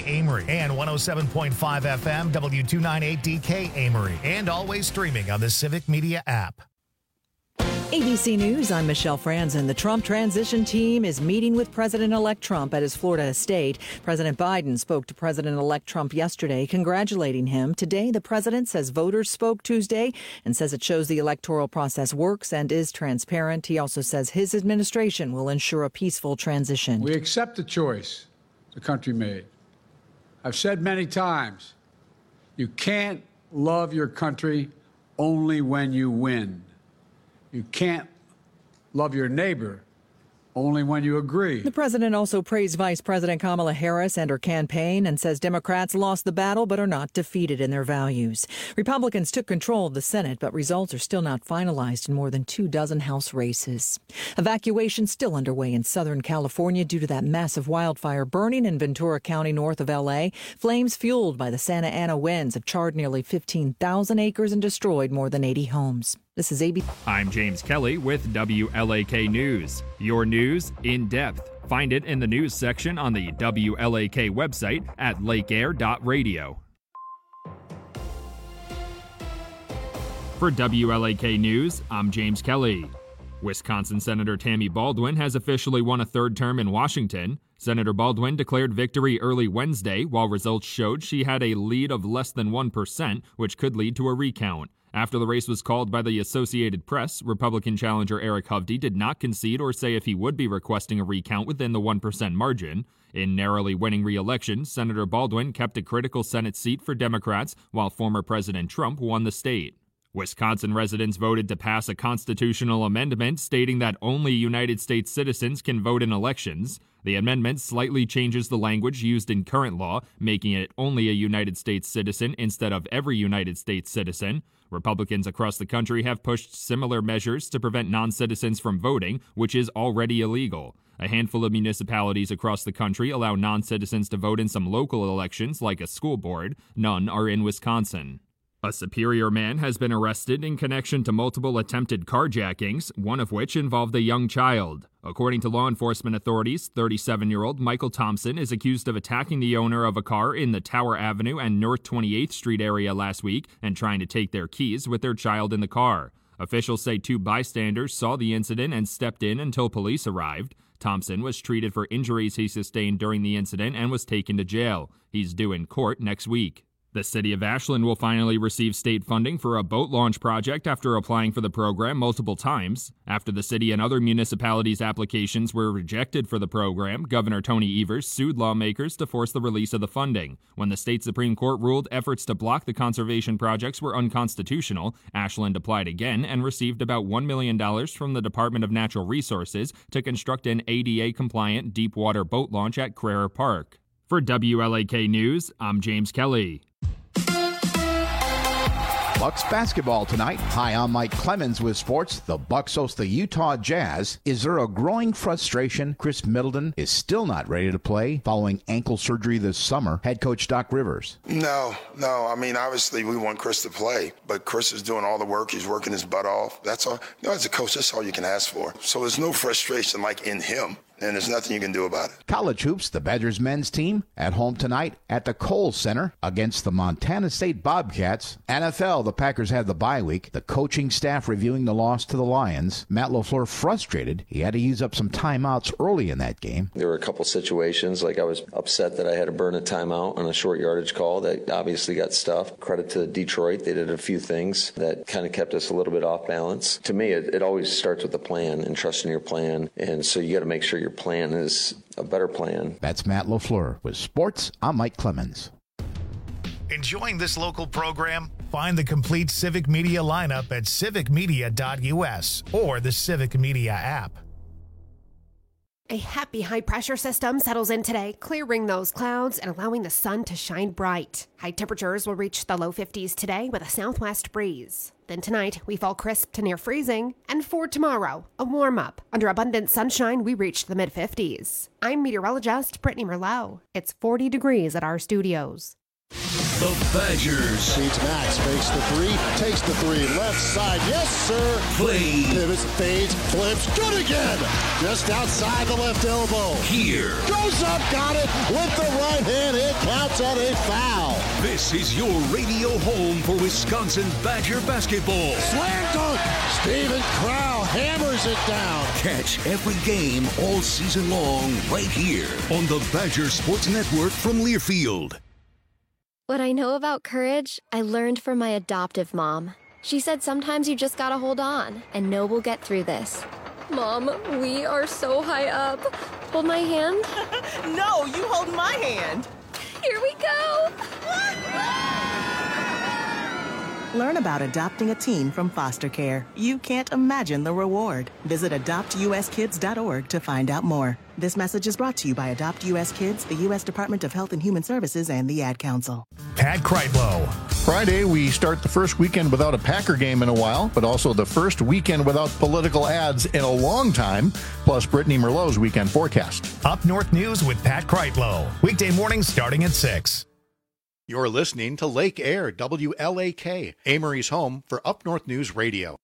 Amory, and 107.5 FM W298DK Amory, and always streaming on the Civic Media app. ABC News, I'm Michelle Franzen. The Trump transition team is meeting with President-elect Trump at his Florida estate. President Biden spoke to President-elect Trump yesterday, congratulating him. Today, the president says voters spoke Tuesday and says it shows the electoral process works and is transparent. He also says his administration will ensure a peaceful transition. We accept the choice the country made. I've said many times, you can't love your country only when you win. You can't love your neighbor only when you agree. The president also praised Vice President Kamala Harris and her campaign and says Democrats lost the battle but are not defeated in their values. Republicans took control of the Senate, but results are still not finalized in more than 24 House races. Evacuation still underway in Southern California due to that massive wildfire burning in Ventura County north of L.A. Flames fueled by the Santa Ana winds have charred nearly 15,000 acres and destroyed more than 80 homes. This is ABC. I'm James Kelly with WLAK News. Your news in depth. Find it in the news section on the WLAK website at lakeair.radio. For WLAK News, I'm James Kelly. Wisconsin Senator Tammy Baldwin has officially won a third term in Washington. Senator Baldwin declared victory early Wednesday, while results showed she had a lead of less than 1%, which could lead to a recount. After the race was called by the Associated Press, Republican challenger Eric Hovde did not concede or say if he would be requesting a recount within the 1% margin. In narrowly winning re-election, Senator Baldwin kept a critical Senate seat for Democrats, while former President Trump won the state. Wisconsin residents voted to pass a constitutional amendment stating that only United States citizens can vote in elections. The amendment slightly changes the language used in current law, making it only a United States citizen instead of every United States citizen. Republicans across the country have pushed similar measures to prevent non-citizens from voting, which is already illegal. A handful of municipalities across the country allow non-citizens to vote in some local elections, like a school board. None are in Wisconsin. A Superior man has been arrested in connection to multiple attempted carjackings, one of which involved a young child. According to law enforcement authorities, 37-year-old Michael Thompson is accused of attacking the owner of a car in the Tower Avenue and North 28th Street area last week and trying to take their keys with their child in the car. Officials say 2 bystanders saw the incident and stepped in until police arrived. Thompson was treated for injuries he sustained during the incident and was taken to jail. He's due in court next week. The city of Ashland will finally receive state funding for a boat launch project after applying for the program multiple times. After the city and other municipalities' applications were rejected for the program, Governor Tony Evers sued lawmakers to force the release of the funding. When the state Supreme Court ruled efforts to block the conservation projects were unconstitutional, Ashland applied again and received about $1 million from the Department of Natural Resources to construct an ADA-compliant deep-water boat launch at Crerar Park. For WLAK News, I'm James Kelly. Bucks basketball tonight. Hi, I'm Mike Clemens with sports. The Bucks host the Utah Jazz. Is there a growing frustration? Chris Middleton is still not ready to play following ankle surgery this summer. Head coach Doc Rivers. No. I mean, obviously we want Chris to play, but Chris is doing all the work. He's working his butt off. That's all. As a coach, that's all you can ask for. So there's no frustration like in him. And there's nothing you can do about it. College hoops, the Badgers men's team at home tonight at the Kohl Center against the Montana State Bobcats. NFL, the Packers had the bye week. The coaching staff reviewing the loss to the Lions. Matt LaFleur frustrated. He had to use up some timeouts early in that game. There were a couple situations, like I was upset that I had to burn a timeout on a short yardage call that obviously got stuffed. Credit to Detroit. They did a few things that kind of kept us a little bit off balance. To me, it always starts with a plan and trusting your plan. And so you got to make sure your plan is a better plan. That's Matt LaFleur. With sports, I'm Mike Clemens. Enjoying this local program? Find the complete Civic Media lineup at civicmedia.us or the Civic Media app. A happy high-pressure system settles in today, clearing those clouds and allowing the sun to shine bright. High temperatures will reach the low 50s today with a southwest breeze. Then tonight, we fall crisp to near freezing. And for tomorrow, a warm-up. Under abundant sunshine, we reach the mid-50s. I'm meteorologist Brittany Merlot. It's 40 degrees at our studios. The Badgers. Feeds Max, fakes the three, takes the three, left side, yes sir. Play. Pivots, fades, flips, good again. Just outside the left elbow. Here. Goes up, got it, with the right hand, it counts. It's on a foul. This is your radio home for Wisconsin Badger basketball. Slam dunk. Steven Crowl hammers it down. Catch every game all season long right here on the Badger Sports Network from Learfield. What I know about courage, I learned from my adoptive mom. She said sometimes you just gotta hold on and know we'll get through this. Mom, we are so high up. Hold my hand. No, you hold my hand. Here we go. Learn about adopting a teen from foster care. You can't imagine the reward. Visit adoptuskids.org to find out more. This message is brought to you by Adopt U.S. Kids, the U.S. Department of Health and Human Services, and the Ad Council. Pat Kreitlow. Friday, we start the first weekend without a Packer game in a while, but also the first weekend without political ads in a long time, plus Brittany Merlot's weekend forecast. Up North News with Pat Kreitlow. Weekday mornings starting at 6. You're listening to Lake Air, WLAK, Amory's home for Up North News Radio.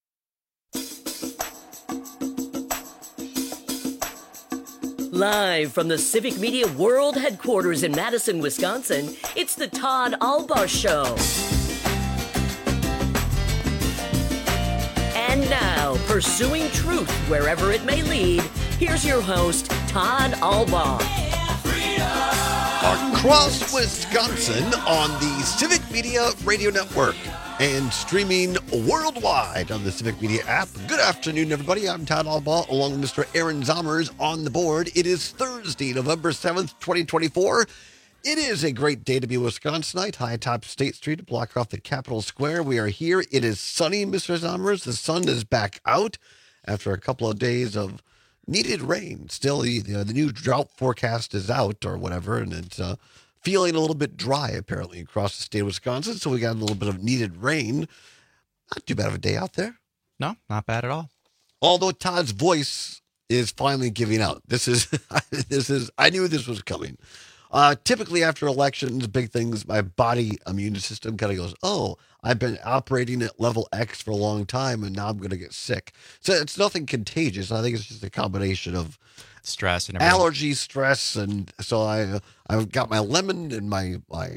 Live from the Civic Media World Headquarters in Madison, Wisconsin, it's the Todd Albaugh Show. And now, pursuing truth wherever it may lead, here's your host, Todd Albaugh. Across Wisconsin on the Civic Media Radio Network and streaming worldwide on the Civic Media app. Good afternoon, everybody. I'm Todd Albaugh, along with Mr. Aaron Zommers on the board. It is Thursday, November 7th, 2024. It is a great day to be a Wisconsinite, high atop State Street, a block off the Capitol Square. We are here. It is sunny, Mr. Zommers. The sun is back out after a couple of days of needed rain. Still, the new drought forecast is out or whatever, and it's feeling a little bit dry, apparently, across the state of Wisconsin. So we got a little bit of needed rain. Not too bad of a day out there. No, not bad at all. Although Todd's voice is finally giving out. This is, I knew this was coming. Typically after elections, big things, my body immune system kind of goes, oh, I've been operating at level X for a long time and now I'm going to get sick. So it's nothing contagious. I think it's just a combination of stress and everything. Allergy, stress. And so I've got my lemon and my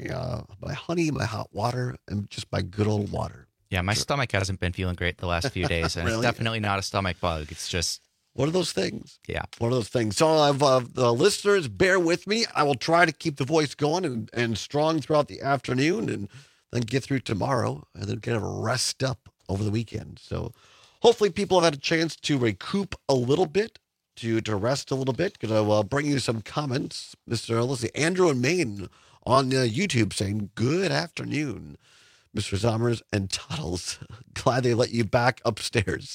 honey, my hot water, and just my good old water. Yeah, my stomach hasn't been feeling great the last few days, and Really? It's definitely not a stomach bug. It's just one of those things. Yeah. One of those things. So the listeners, bear with me. I will try to keep the voice going and strong throughout the afternoon and then get through tomorrow and then kind of rest up over the weekend. So hopefully people have had a chance to recoup a little bit, to rest a little bit. Because I will bring you some comments. Let's see, Andrew and Maine on YouTube saying, good afternoon, Mr. Zommers and Tuttles. Glad they let you back upstairs.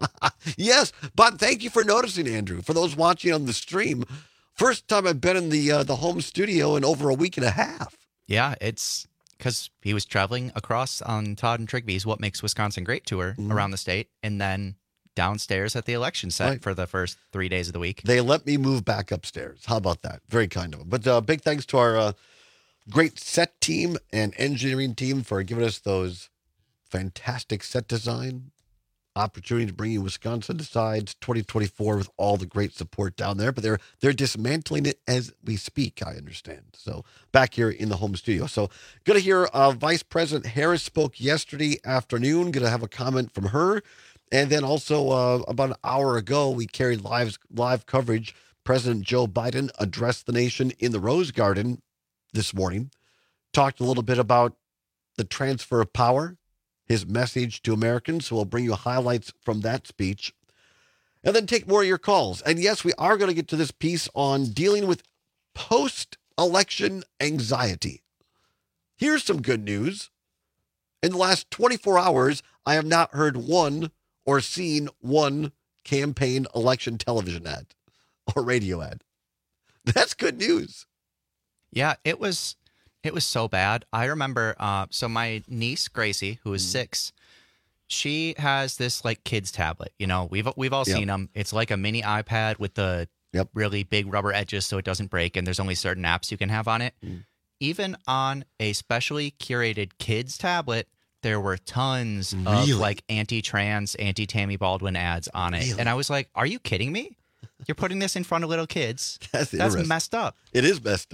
Yes, but thank you for noticing, Andrew. For those watching on the stream, first time I've been in the home studio in over a week and a half. Yeah, it's because he was traveling across on Todd and Trigby's What Makes Wisconsin Great tour around the state, and then downstairs at the election set for the first 3 days of the week. They let me move back upstairs. How about that? Very kind of them. But big thanks to our great set team and engineering team for giving us those fantastic set design opportunity to bring you Wisconsin Decides 2024 with all the great support down there. But they're dismantling it as we speak, I understand. So back here in the home studio. So going to hear Vice President Harris spoke yesterday afternoon. Going to have a comment from her. And then also about an hour ago, we carried live coverage. President Joe Biden addressed the nation in the Rose Garden this morning. Talked a little bit about the transfer of power, his message to Americans. So we'll bring you highlights from that speech and then take more of your calls. And yes, we are going to get to this piece on dealing with post-election anxiety. Here's some good news. In the last 24 hours, I have not heard one or seen one campaign election television ad or radio ad. That's good news. Yeah, it was so bad. I remember, so my niece, Gracie, who is 6, she has this like kids tablet. You know, we've all seen them. It's like a mini iPad with the really big rubber edges so it doesn't break, and there's only certain apps you can have on it. Even on a specially curated kids tablet, there were tons of like anti-trans, anti-Tammy Baldwin ads on it. And I was like, are you kidding me? You're putting this in front of little kids. That's messed up. It is messed up.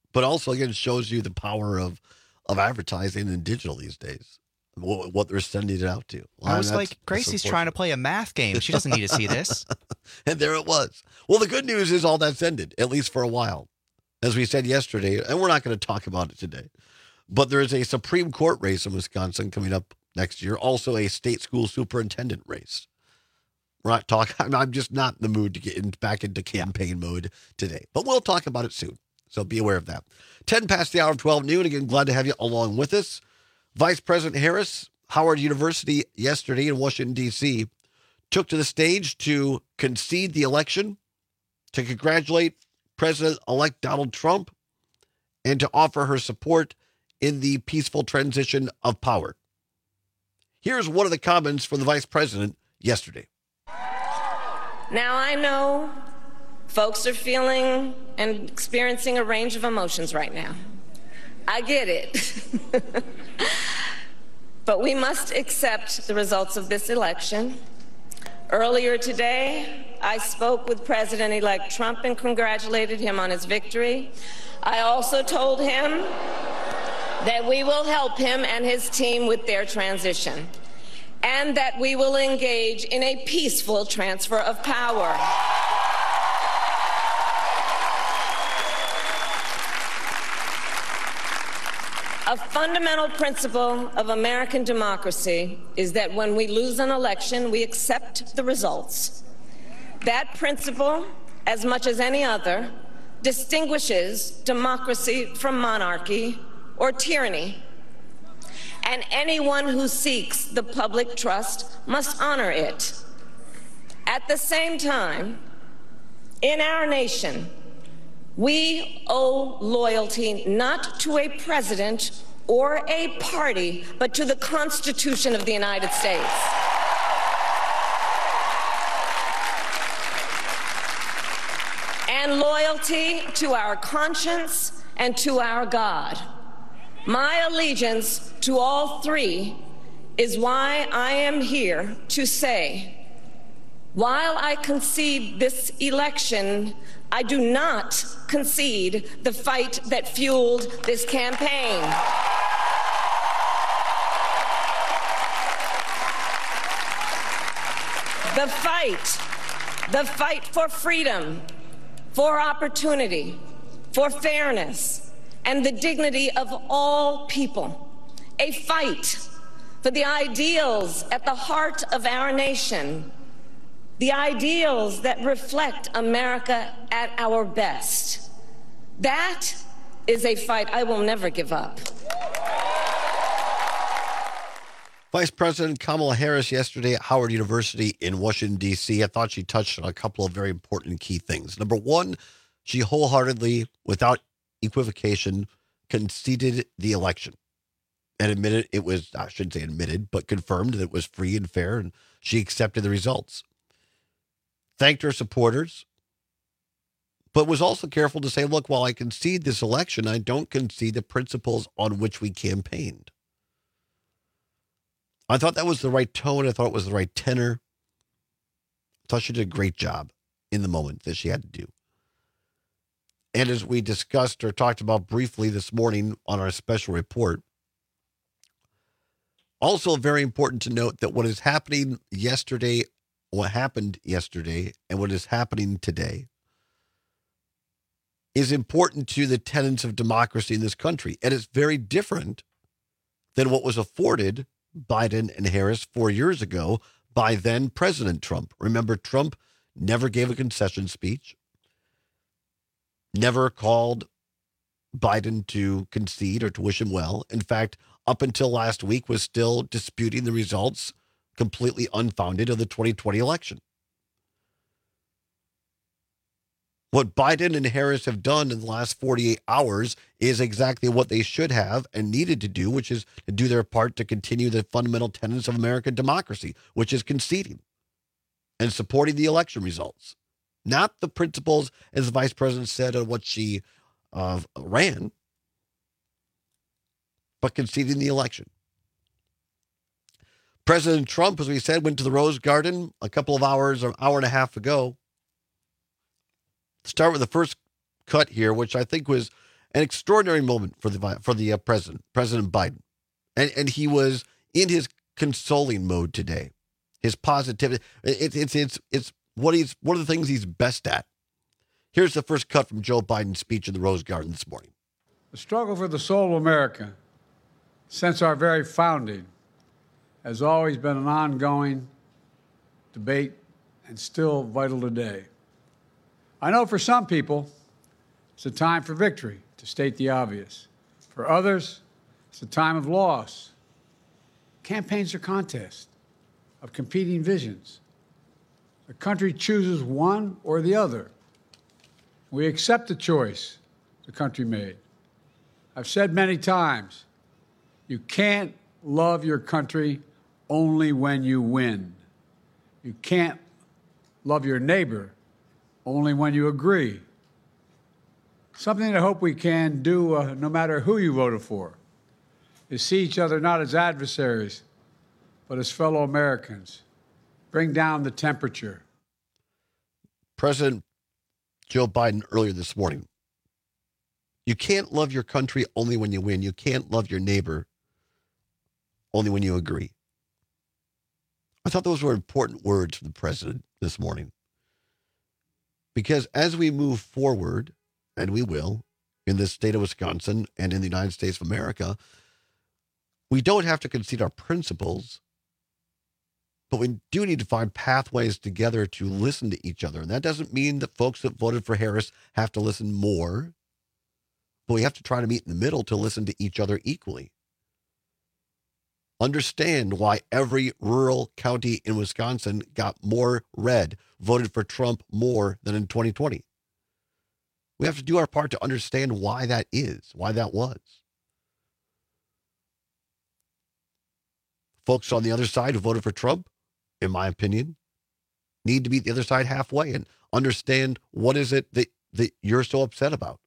But also, again, shows you the power of advertising and digital these days. What they're sending it out to. I was like, Gracie's trying to play a math game. She doesn't need to see this. And there it was. Well, the good news is all that's ended, at least for a while. As we said yesterday, and we're not going to talk about it today, but there is a Supreme Court race in Wisconsin coming up next year. Also a state school superintendent race. We're not talking. I'm just not in the mood to get back into campaign mode today. But we'll talk about it soon. So be aware of that. 10 past the hour of 12 noon. Again, glad to have you along with us. Vice President Harris, Howard University yesterday in Washington, D.C., took to the stage to concede the election, to congratulate President-elect Donald Trump, and to offer her support in the peaceful transition of power. Here's one of the comments from the Vice President yesterday. Now, I know folks are feeling and experiencing a range of emotions right now. I get it. But we must accept the results of this election. Earlier today, I spoke with President-elect Trump and congratulated him on his victory. I also told him that we will help him and his team with their transition, and that we will engage in a peaceful transfer of power. A fundamental principle of American democracy is that when we lose an election, we accept the results. That principle, as much as any other, distinguishes democracy from monarchy or tyranny. And anyone who seeks the public trust must honor it. At the same time, in our nation, we owe loyalty not to a president or a party, but to the Constitution of the United States. And loyalty to our conscience and to our God. My allegiance to all three is why I am here to say, while I concede this election, I do not concede the fight that fueled this campaign. The fight for freedom, for opportunity, for fairness, and the dignity of all people. A fight for the ideals at the heart of our nation. The ideals that reflect America at our best. That is a fight I will never give up. Vice President Kamala Harris yesterday at Howard University in Washington, D.C. I thought she touched on a couple of very important key things. Number one, she wholeheartedly, without equivocation, conceded the election and admitted it was, I shouldn't say admitted, but confirmed that it was free and fair, and she accepted the results. Thanked her supporters, but was also careful to say, look, while I concede this election, I don't concede the principles on which we campaigned. I thought that was the right tone. I thought it was the right tenor. I thought she did a great job in the moment that she had to do. And as we discussed or talked about briefly this morning on our special report, also very important to note that what is happening yesterday, what happened yesterday, and what is happening today is important to the tenets of democracy in this country. And it's very different than what was afforded Biden and Harris 4 years ago by then President Trump. Remember, Trump never gave a concession speech, never called Biden to concede or to wish him well. In fact, up until last week was still disputing the results, completely unfounded, of the 2020 election. What Biden and Harris have done in the last 48 hours is exactly what they should have and needed to do, which is to do their part to continue the fundamental tenets of American democracy, which is conceding and supporting the election results. Not the principles, as the vice president said, of what she ran, but conceding the election. President Trump, as we said, went to the Rose Garden a couple of hours or an hour and a half ago. Start with the first cut here, which I think was, An extraordinary moment for the president, President Biden. And he was in his consoling mode today. His positivity. It's one of the things he's best at. Here's the first cut from Joe Biden's speech in the Rose Garden this morning. The struggle for the soul of America, since our very founding, has always been an ongoing debate and still vital today. I know for some people, it's a time for victory, to state the obvious. For others, it's a time of loss. Campaigns are contests of competing visions. The country chooses one or the other. We accept the choice the country made. I've said many times, you can't love your country only when you win. You can't love your neighbor only when you agree. Something I hope we can do, no matter who you voted for, is see each other not as adversaries, but as fellow Americans. Bring down the temperature. President Joe Biden earlier this morning. You can't love your country only when you win. You can't love your neighbor only when you agree. I thought those were important words from the president this morning. Because as we move forward, and we will, in the state of Wisconsin and in the United States of America, we don't have to concede our principles, but we do need to find pathways together to listen to each other. And that doesn't mean that folks that voted for Harris have to listen more, but we have to try to meet in the middle to listen to each other equally. Understand why every rural county in Wisconsin got more red, voted for Trump more than in 2020. We have to do our part to understand why that is, why that was. Folks on the other side who voted for Trump, in my opinion, need to meet the other side halfway and understand what is it that you're so upset about.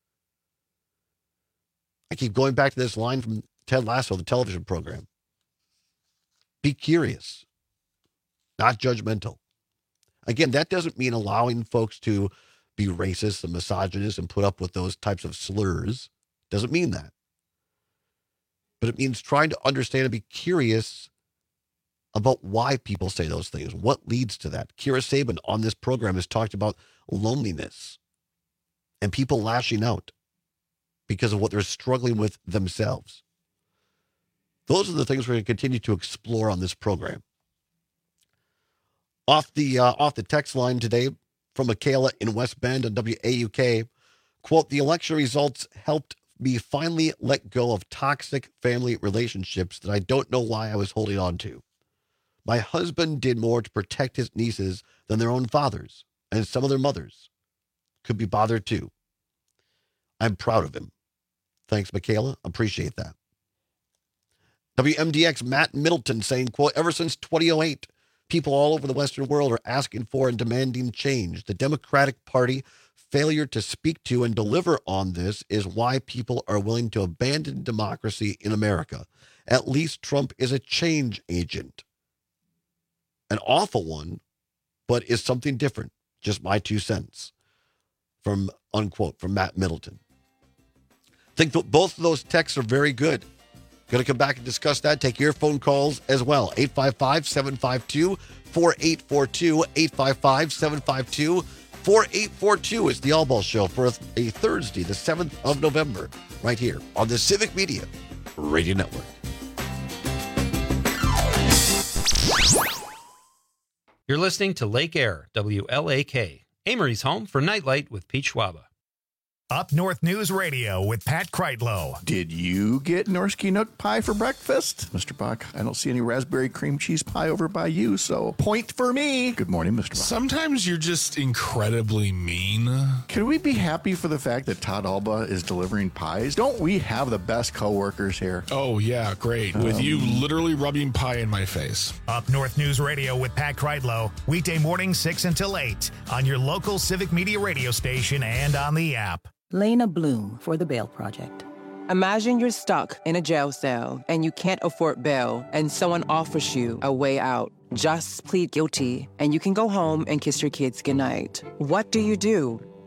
I keep going back to this line from Ted Lasso, the television program. Be curious, not judgmental. Again, that doesn't mean allowing folks to be racist and misogynist and put up with those types of slurs. Doesn't mean that. But it means trying to understand and be curious about why people say those things. What leads to that? Kira Sabin on this program has talked about loneliness and people lashing out because of what they're struggling with themselves. Those are the things we're going to continue to explore on this program. Off the text line today from Michaela in West Bend on WAUK, quote, the election results helped me finally let go of toxic family relationships that I don't know why I was holding on to. My husband did more to protect his nieces than their own fathers, and some of their mothers could be bothered too. I'm proud of him. Thanks, Michaela. Appreciate that. WMDX Matt Middleton saying, quote, ever since 2008, people all over the Western world are asking for and demanding change. The Democratic Party failure to speak to and deliver on this is why people are willing to abandon democracy in America. At least Trump is a change agent. An awful one, but is something different. Just my 2 cents. From, unquote, from Matt Middleton. I think that both of those texts are very good. Going to come back and discuss that. Take your phone calls as well. 855-752-4842. 855-752-4842 is the All Ball Show for a Thursday, the 7th of November, right here on the Civic Media Radio Network. You're listening to Lake Air, WLAK, Amory's home for Nightlight with Pete Schwaba. Up North News Radio with Pat Kreitlow. Did you get Norsky Nook pie for breakfast? Mr. Buck, I don't see any raspberry cream cheese pie over by you, so point for me. Good morning, Mr. Buck. Sometimes you're just incredibly mean. Can we be happy for the fact that Todd Alba is delivering pies? Don't we have the best coworkers here? Oh, yeah, great. With you literally rubbing pie in my face. Up North News Radio with Pat Kreitlow. Weekday morning 6 until 8 on your local Civic Media radio station and on the app. Lena Bloom for the Bail Project. Imagine you're stuck in a jail cell and you can't afford bail and someone offers you a way out. Just plead guilty and you can go home and kiss your kids goodnight. What do?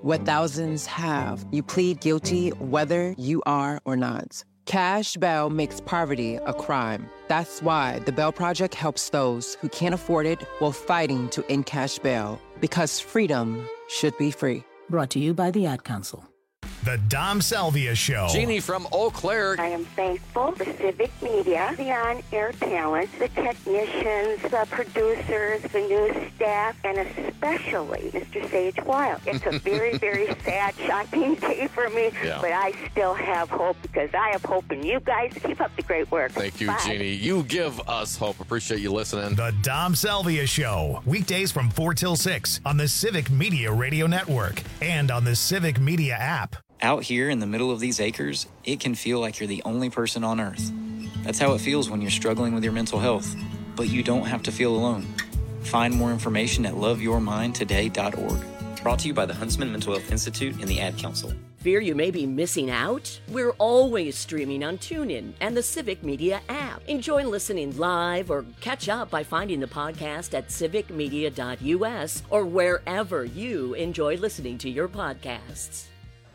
what thousands have. You plead guilty whether you are or not. Cash bail makes poverty a crime. That's why the Bail Project helps those who can't afford it while fighting to end cash bail. Because freedom should be free. Brought to you by the Ad Council. The Dom Salvia Show. Jeannie from Eau Claire. I am thankful for Civic Media, the on-air talent, the technicians, the producers, the news staff, and especially Mr. Sage Wild. It's a very, very sad, shocking day for me, but I still have hope because I have hope in you guys. Keep up the great work. Thank you, Bye. Jeannie. You give us hope. Appreciate you listening. The Dom Salvia Show. Weekdays from 4 till 6 on the Civic Media Radio Network and on the Civic Media app. Out here in the middle of these acres, it can feel like you're the only person on Earth. That's how it feels when you're struggling with your mental health. But you don't have to feel alone. Find more information at loveyourmindtoday.org. Brought to you by the Huntsman Mental Health Institute and the Ad Council. Fear you may be missing out? We're always streaming on TuneIn and the Civic Media app. Enjoy listening live or catch up by finding the podcast at civicmedia.us or wherever you enjoy listening to your podcasts.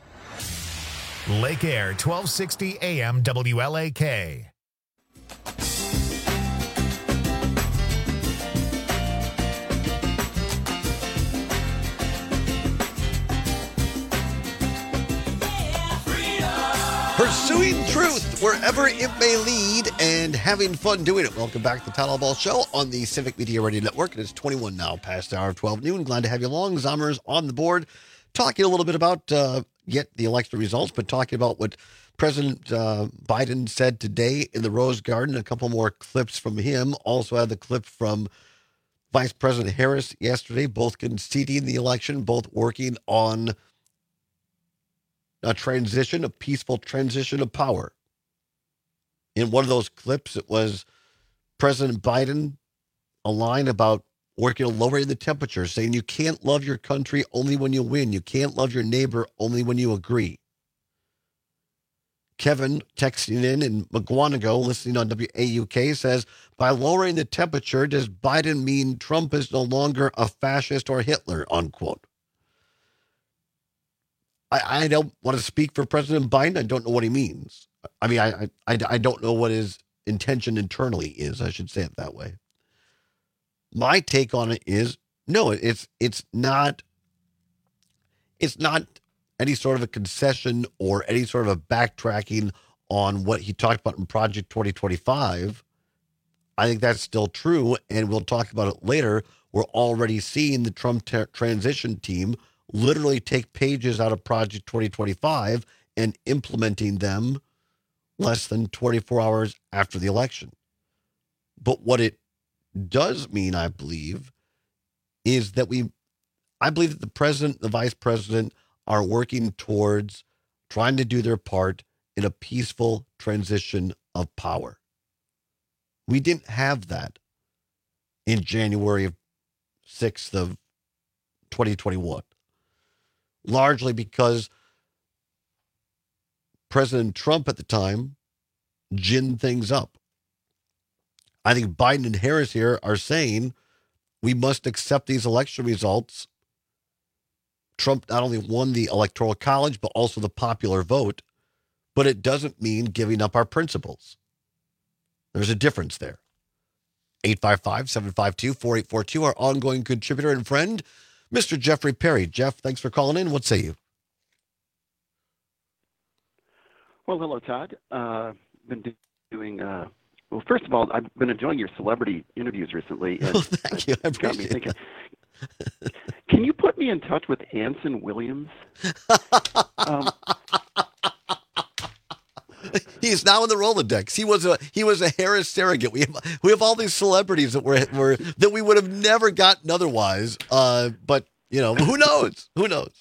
Lake Air, 1260 AM WLAK. Pursuing truth wherever it may lead and having fun doing it. Welcome back to the Town Hall Ball Show on the Civic Media Radio Network. It is 21 now past the hour of 12 noon. Glad to have you along. Zommers on the board. Talking a little bit about yet the election results, but talking about what President Biden said today in the Rose Garden. A couple more clips from him. Also had the clip from Vice President Harris yesterday, both conceding the election, both working on a transition, a peaceful transition of power. In one of those clips, it was President Biden, a line about working on lowering the temperature, saying you can't love your country only when you win. You can't love your neighbor only when you agree. Kevin, texting in McGuanago, listening on WAUK, says, by lowering the temperature, does Biden mean Trump is no longer a fascist or Hitler, unquote? I don't want to speak for President Biden. I don't know what he means. I mean, I don't know what his intention internally is. I should say it that way. My take on it is, no, it's not any sort of a concession or any sort of a backtracking on what he talked about in Project 2025. I think that's still true, and we'll talk about it later. We're already seeing the Trump transition team literally take pages out of Project 2025 and implementing them less than 24 hours after the election. But what it does mean, I believe, is that I believe that the president, the vice president are working towards trying to do their part in a peaceful transition of power. We didn't have that in January 6th of 2021, largely because President Trump at the time ginned things up. I think Biden and Harris here are saying we must accept these election results. Trump not only won the Electoral College, but also the popular vote, but it doesn't mean giving up our principles. There's a difference there. 855-752-4842, our ongoing contributor and friend, Mr. Jeffrey Perry. Jeff, thanks for calling in. What say you? Well, hello, Todd. Been doing... Well, first of all, I've been enjoying your celebrity interviews recently. And thank you. I appreciate got me thinking, can you put me in touch with Anson Williams? He's now in the Rolodex. He was a Harris surrogate. We have all these celebrities that were that we would have never gotten otherwise. But you know, who knows? Who knows?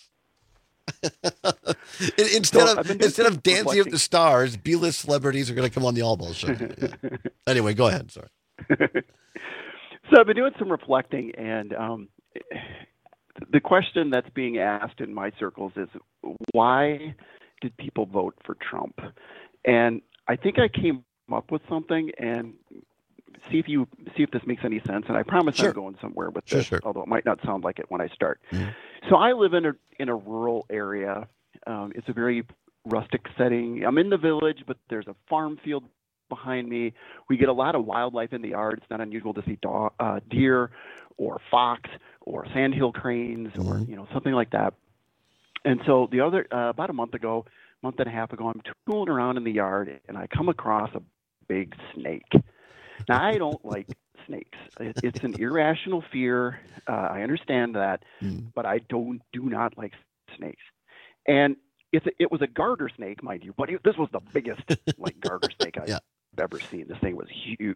Instead of Dancing with the Stars, B-list celebrities are going to come on the All Ball Show. Yeah. Anyway, go ahead. Sorry. So I've been doing some reflecting, and the question that's being asked in my circles is, why did people vote for Trump? And I think I came up with something, and see if this makes any sense. And I promise I'm going somewhere with this, although it might not sound like it when I start. So I live in a rural area. It's a very rustic setting. I'm in the village, but there's a farm field behind me. We get a lot of wildlife in the yard. It's not unusual to see deer or fox or sandhill cranes or something like that. And so the other about a month and a half ago, I'm tooling around in the yard and I come across a big snake. Now I don't like snakes. It's an irrational fear. I understand that, but I do not like snakes. And it was a garter snake, mind you, but this was the biggest garter snake I've ever seen. This thing was huge.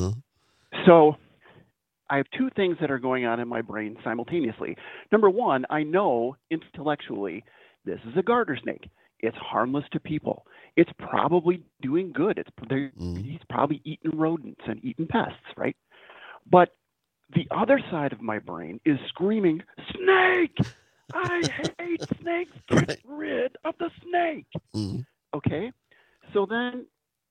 So I have two things that are going on in my brain simultaneously. Number one, I know intellectually this is a garter snake. It's harmless to people. It's probably doing good. He's probably eating rodents and eating pests, right? But the other side of my brain is screaming, snake! I hate snakes. Get rid of the snake. Okay? So then,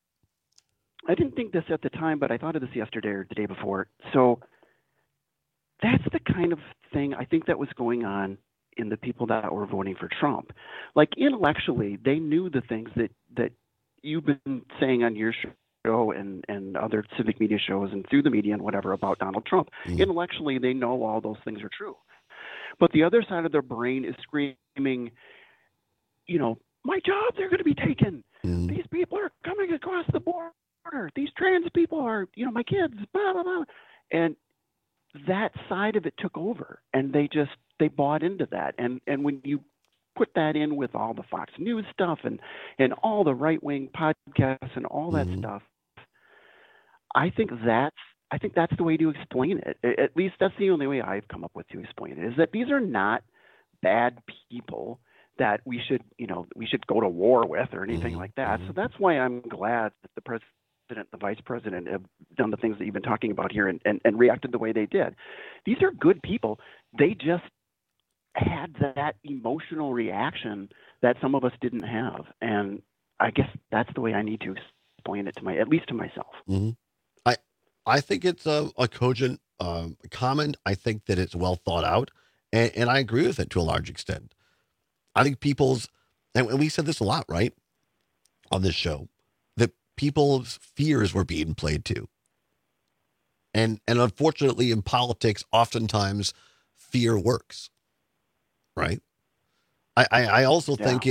I didn't think this at the time, but I thought of this yesterday or the day before. So that's the kind of thing I think that was going on in the people that were voting for Trump. Like intellectually, they knew the things that you've been saying on your show and other civic media shows and through the media and whatever about Donald Trump. Intellectually, they know all those things are true. But the other side of their brain is screaming, my jobs are going to be taken. These people are coming across the border. These trans people are, my kids, blah, blah, blah. And that side of it took over, and they bought into that. And when you put that in with all the Fox News stuff and all the right-wing podcasts and all that stuff, I think that's the way to explain it. At least that's the only way I've come up with to explain it, is that these are not bad people that we should go to war with or anything like that. So that's why I'm glad that the president, the vice president have done the things that you've been talking about here and reacted the way they did. These are good people. They just had that emotional reaction that some of us didn't have. And I guess that's the way I need to explain it at least to myself. I think it's a cogent comment. I think that it's well thought out, and I agree with it to a large extent. I think and we said this a lot, right, on this show, that people's fears were being played to. And unfortunately in politics, oftentimes fear works, right? I also think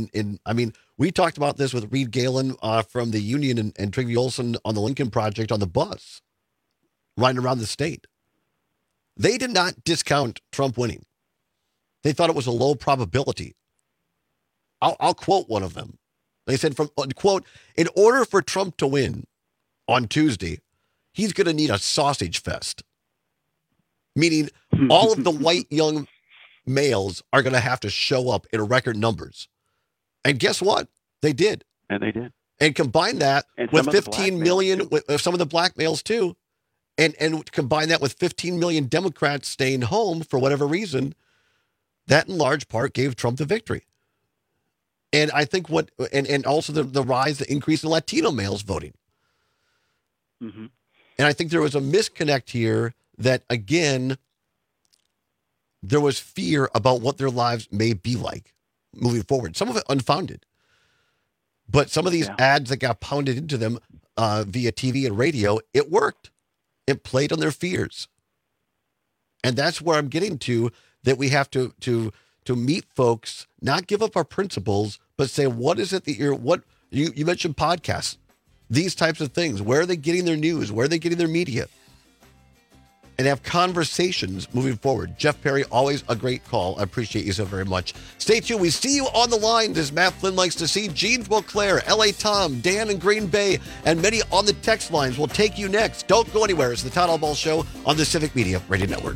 we talked about this with Reed Galen from the Union and Trygve Olsen on the Lincoln Project on the bus riding around the state. They did not discount Trump winning. They thought it was a low probability. I'll quote one of them. They said, quote, in order for Trump to win on Tuesday, he's going to need a sausage fest. Meaning all of the white young males are going to have to show up in record numbers. And guess what? They did. And they did. And combine that with 15 million, with some of the black males too, and combine that with 15 million Democrats staying home for whatever reason, that in large part gave Trump the victory. And I think and also the rise, the increase in Latino males voting. And I think there was a misconnect here that, again, there was fear about what their lives may be like moving forward. Some of it unfounded. But some of these ads that got pounded into them via TV and radio, it worked. It played on their fears. And that's where I'm getting to, that we have to meet folks, not give up our principles, but say, what is it that you mentioned podcasts, these types of things. Where are they getting their news? Where are they getting their media? And have conversations moving forward. Jeff Perry, always a great call. I appreciate you so very much. Stay tuned. We see you on the line, as Matt Flynn likes to see. Gene Beauclair, L.A. Tom, Dan in Green Bay, and many on the text lines will take you next. Don't go anywhere. It's the Todd Ball Show on the Civic Media Radio Network.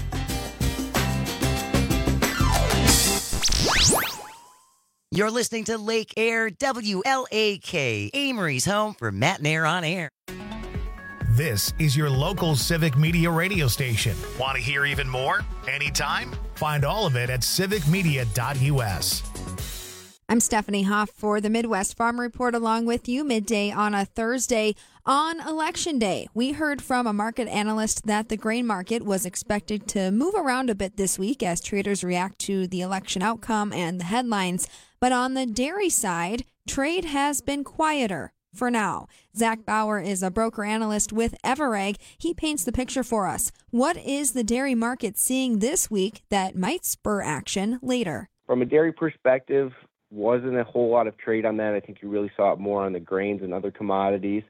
You're listening to Lake Air, WLAK, Amory's home for Matt and Air on Air. This is your local Civic Media radio station. Want to hear even more? Anytime? Find all of it at civicmedia.us. I'm Stephanie Hoff for the Midwest Farm Report, along with you midday on a Thursday. On Election Day, we heard from a market analyst that the grain market was expected to move around a bit this week as traders react to the election outcome and the headlines. But on the dairy side, trade has been quieter for now. Zach Bauer is a broker analyst with Everegg. He paints the picture for us. What is the dairy market seeing this week that might spur action later? From a dairy perspective, wasn't a whole lot of trade on that. I think you really saw it more on the grains and other commodities.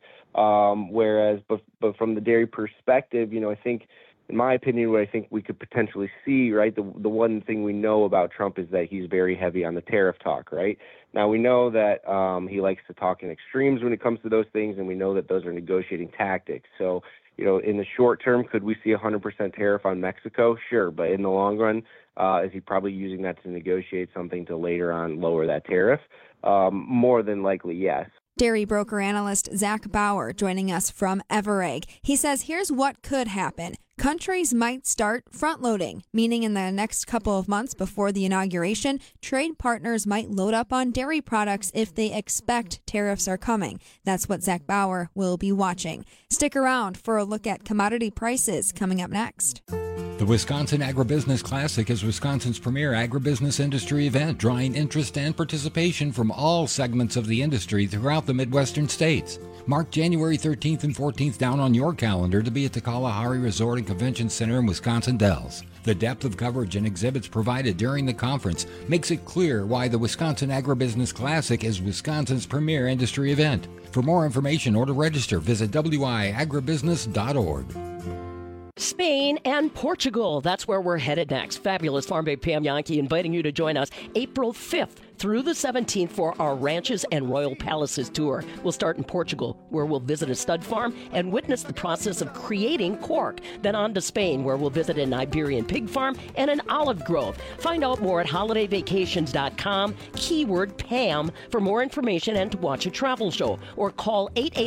But from the dairy perspective, I think, in my opinion, what I think we could potentially see, right, the one thing we know about Trump is that he's very heavy on the tariff talk, right? Now, we know that he likes to talk in extremes when it comes to those things, and we know that those are negotiating tactics. So, in the short term, could we see a 100% tariff on Mexico? Sure, but in the long run, is he probably using that to negotiate something to later on lower that tariff? More than likely, yes. Dairy broker analyst Zach Bauer joining us from Everegg. He says here's what could happen. Countries might start front-loading, meaning in the next couple of months before the inauguration, trade partners might load up on dairy products if they expect tariffs are coming. That's what Zach Bauer will be watching. Stick around for a look at commodity prices coming up next. The Wisconsin Agribusiness Classic is Wisconsin's premier agribusiness industry event, drawing interest and participation from all segments of the industry throughout the Midwestern states. Mark January 13th and 14th down on your calendar to be at the Kalahari Resort and Convention Center in Wisconsin Dells. The depth of coverage and exhibits provided during the conference makes it clear why the Wisconsin Agribusiness Classic is Wisconsin's premier industry event. For more information or to register, visit wiagribusiness.org. Spain and Portugal. That's where we're headed next. Fabulous Farm Babe Pam Yankee inviting you to join us April 5th through the 17th for our Ranches and Royal Palaces tour. We'll start in Portugal, where we'll visit a stud farm and witness the process of creating cork. Then on to Spain, where we'll visit an Iberian pig farm and an olive grove. Find out more at holidayvacations.com, keyword Pam, for more information and to watch a travel show. Or call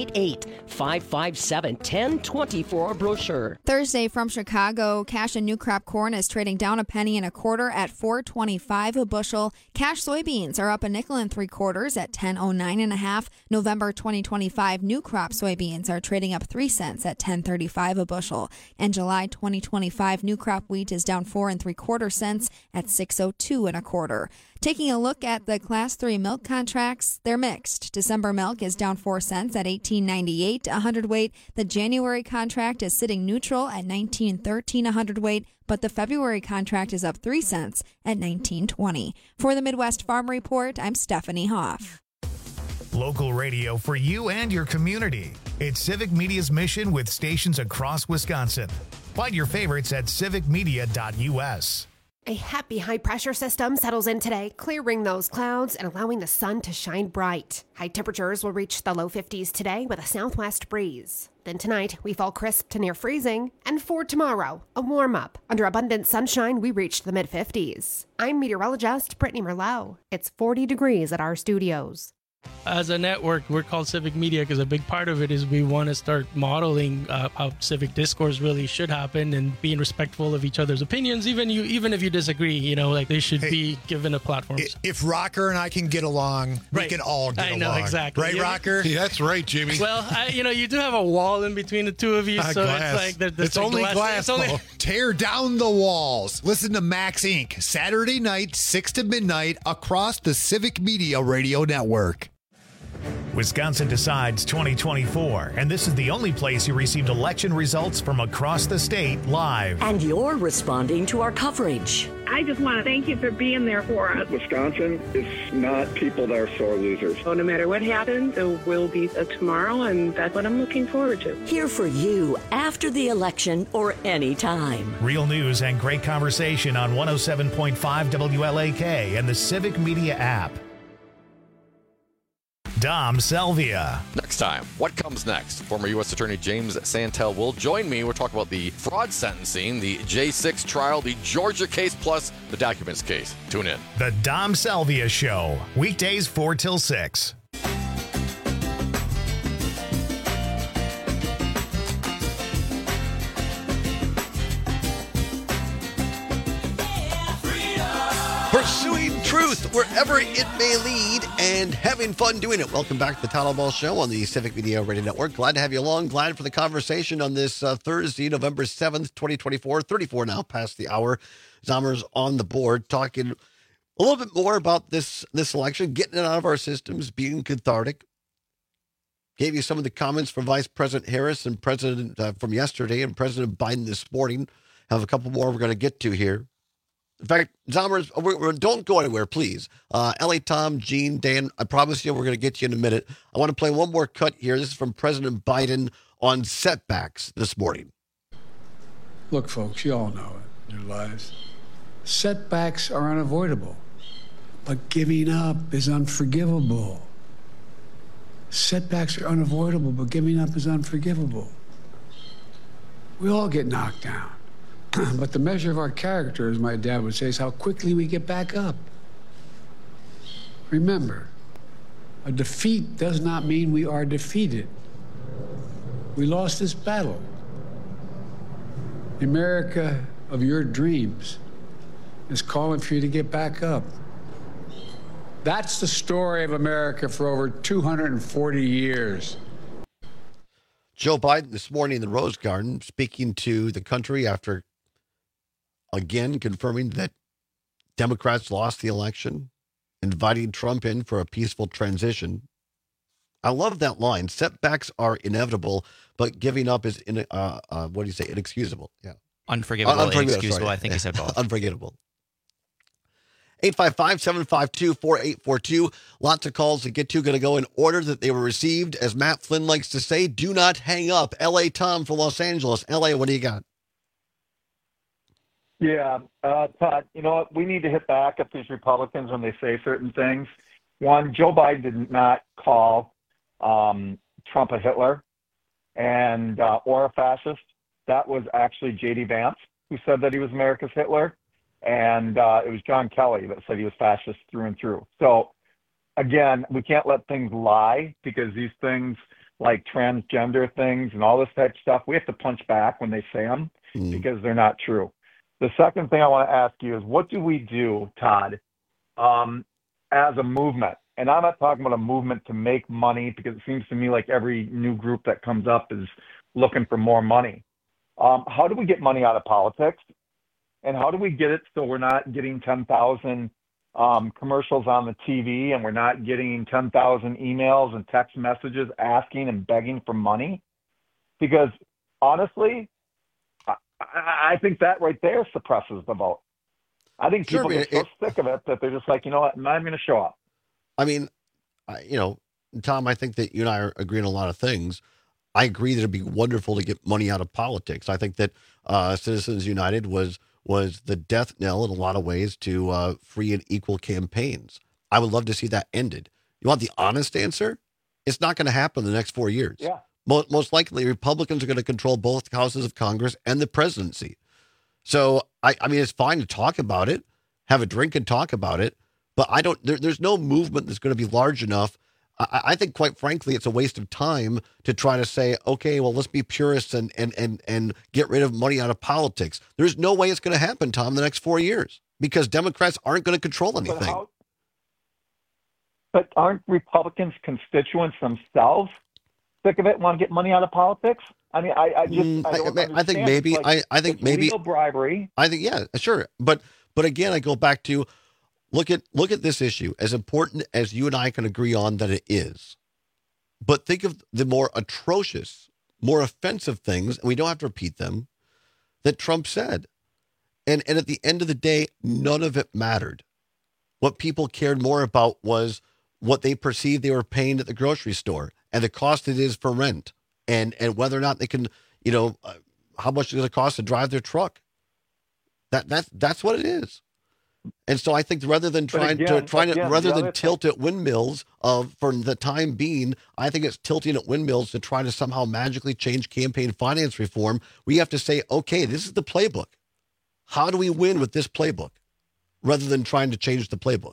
888-557-1020 for a brochure. Thursday from Chicago, cash and new crop corn is trading down 1 1.25 at $4.25 a bushel. Cash soybeans are up 1 3/4 at $10.09.5. November 2025 new crop soybeans are trading up 3 cents at $10.35 a bushel. And July 2025 new crop wheat is down 4 3/4 cents at $6.02 1/4. Taking a look at the Class 3 milk contracts, they're mixed. December milk is down 4 cents at $18.98 a hundredweight. The January contract is sitting neutral at $19.13 a hundredweight, but the February contract is up 3 cents at $19.20. For the Midwest Farm Report, I'm Stephanie Hoff. Local radio for you and your community. It's Civic Media's mission with stations across Wisconsin. Find your favorites at civicmedia.us. A happy high-pressure system settles in today, clearing those clouds and allowing the sun to shine bright. High temperatures will reach the low 50s today with a southwest breeze. Then tonight, we fall crisp to near freezing. And for tomorrow, a warm-up. Under abundant sunshine, we reached the mid-50s. I'm meteorologist Brittany Merlot. It's 40 degrees at our studios. As a network, we're called Civic Media because a big part of it is we want to start modeling how civic discourse really should happen and being respectful of each other's opinions, even if you disagree. They should be given a platform. If Rocker and I can get along, we can all get along. I know, exactly. Right, Rocker? Yeah, that's right, Jimmy. Well, you do have a wall in between the two of you, so glass. it's like it's only glass. Tear down the walls. Listen to Max Inc. Saturday night, 6 to midnight, across the Civic Media Radio Network. Wisconsin Decides 2024, and this is the only place you received election results from across the state live. And you're responding to our coverage. I just want to thank you for being there for us. Wisconsin is not people that are sore losers. So no matter what happens, there will be a tomorrow, and that's what I'm looking forward to. Here for you after the election or any time. Real news and great conversation on 107.5 WLAK and the Civic Media app. Dom Salvia. Next time, what comes next? Former U.S. Attorney James Santel will join me. We'll talk about the fraud sentencing, the J6 trial, the Georgia case, plus the documents case. Tune in. The Dom Salvia Show, weekdays 4 till 6. Pursuing truth wherever it may lead and having fun doing it. Welcome back to the Town Hall Ball Show on the Civic Media Radio Network. Glad to have you along. Glad for the conversation on this Thursday, November 7th, 2024. 34 now past the hour. Zommer's on the board talking a little bit more about this election, getting it out of our systems, being cathartic. Gave you some of the comments from Vice President Harris and President from yesterday and President Biden this morning. Have a couple more we're going to get to here. In fact, Zommers, don't go anywhere, please. Ellie, Tom, Gene, Dan, I promise you we're going to get you in a minute. I want to play one more cut here. This is from President Biden on setbacks this morning. Look, folks, you all know it in your lives. Setbacks are unavoidable, but giving up is unforgivable. Setbacks are unavoidable, but giving up is unforgivable. We all get knocked down. But the measure of our character, as my dad would say, is how quickly we get back up. Remember, a defeat does not mean we are defeated. We lost this battle. The America of your dreams is calling for you to get back up. That's the story of America for over 240 years. Joe Biden this morning in the Rose Garden speaking to the country after again confirming that Democrats lost the election, inviting Trump in for a peaceful transition. I love that line. Setbacks are inevitable, but giving up is inexcusable. Yeah. Unforgivable, inexcusable. I think he said both. Unforgettable. 855-752-4842. Lots of calls to get to. Going to go in order that they were received. As Matt Flynn likes to say, do not hang up. L.A. Tom for Los Angeles. L.A., what do you got? Yeah, Todd, you know what? We need to hit back at these Republicans when they say certain things. One, Joe Biden did not call Trump a Hitler and or a fascist. That was actually J.D. Vance who said that he was America's Hitler. And it was John Kelly that said he was fascist through and through. So, again, we can't let things lie because these things like transgender things and all this type of stuff, we have to punch back when they say them because they're not true. The second thing I want to ask you is what do we do, Todd, as a movement? And I'm not talking about a movement to make money because it seems to me like every new group that comes up is looking for more money. How do we get money out of politics? And how do we get it so we're not getting 10,000 commercials on the TV and we're not getting 10,000 emails and text messages asking and begging for money? Because honestly, I think that right there suppresses the vote. I think people get so sick of it that they're just like, you know what, I'm not even going to show up. I mean, Tom, I think that you and I are agreeing on a lot of things. I agree that it'd be wonderful to get money out of politics. I think that Citizens United was the death knell in a lot of ways to free and equal campaigns. I would love to see that ended. You want the honest answer? It's not going to happen in the next 4 years. Yeah. Most likely, Republicans are going to control both houses of Congress and the presidency. So, I mean, it's fine to talk about it, have a drink and talk about it, but there's no movement that's going to be large enough. I think, quite frankly, it's a waste of time to try to say, okay, well, let's be purists and get rid of money out of politics. There's no way it's going to happen, Tom, in the next 4 years because Democrats aren't going to control anything. But aren't Republicans constituents themselves sick of it and want to get money out of politics? I mean, I think maybe. Like, I think maybe legal bribery. I think, yeah, sure. But again, I go back to look at this issue, as important as you and I can agree on that it is. But think of the more atrocious, more offensive things, and we don't have to repeat them, that Trump said. And at the end of the day, none of it mattered. What people cared more about was what they perceived they were paying at the grocery store and the cost it is for rent and whether or not they can, how much does it cost to drive their truck. That's what it is. And so I think rather than tilt at windmills for the time being, I think it's tilting at windmills to try to somehow magically change campaign finance reform. We have to say, okay, this is the playbook. How do we win with this playbook rather than trying to change the playbook?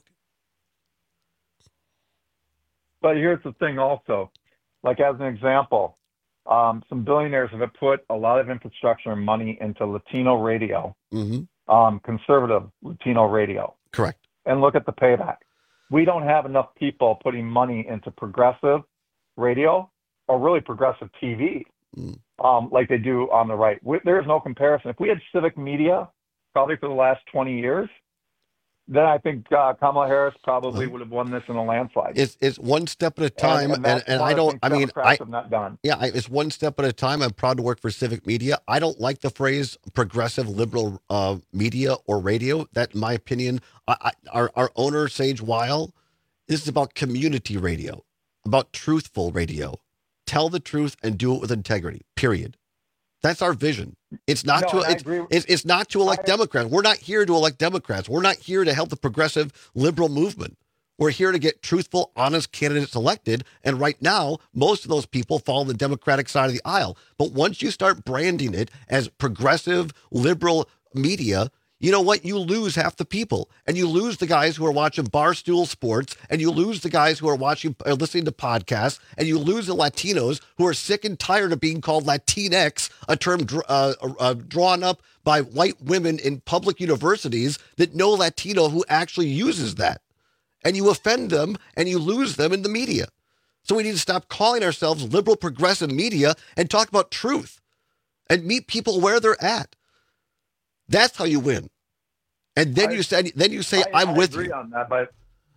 But here's the thing also, like as an example, some billionaires have put a lot of infrastructure and money into Latino radio. Mm-hmm. Conservative Latino radio. Correct. and look at the payback. We don't have enough people putting money into progressive radio or really progressive TV like they do on the right. There's no comparison. If we had civic media probably for the last 20 years, then I think Kamala Harris probably would have won this in a landslide. It's one step at a time, and I don't. I mean, I'm not done. Yeah, it's one step at a time. I'm proud to work for civic media. I don't like the phrase progressive liberal media or radio. That, in my opinion, our owner Sage Weil, this is about community radio, about truthful radio. Tell the truth and do it with integrity. Period. That's our vision. It's not it's not to elect Democrats. We're not here to elect Democrats. We're not here to help the progressive liberal movement. We're here to get truthful, honest candidates elected. And right now, most of those people fall on the Democratic side of the aisle. But once you start branding it as progressive, liberal media, you know what? You lose half the people, and you lose the guys who are watching Barstool Sports, and you lose the guys who are listening to podcasts, and you lose the Latinos who are sick and tired of being called Latinx, a term drawn up by white women in public universities that no Latino who actually uses that. And you offend them, and you lose them in the media. So we need to stop calling ourselves liberal progressive media and talk about truth and meet people where they're at. That's how you win. And then you say, I'm with you. I agree on that, but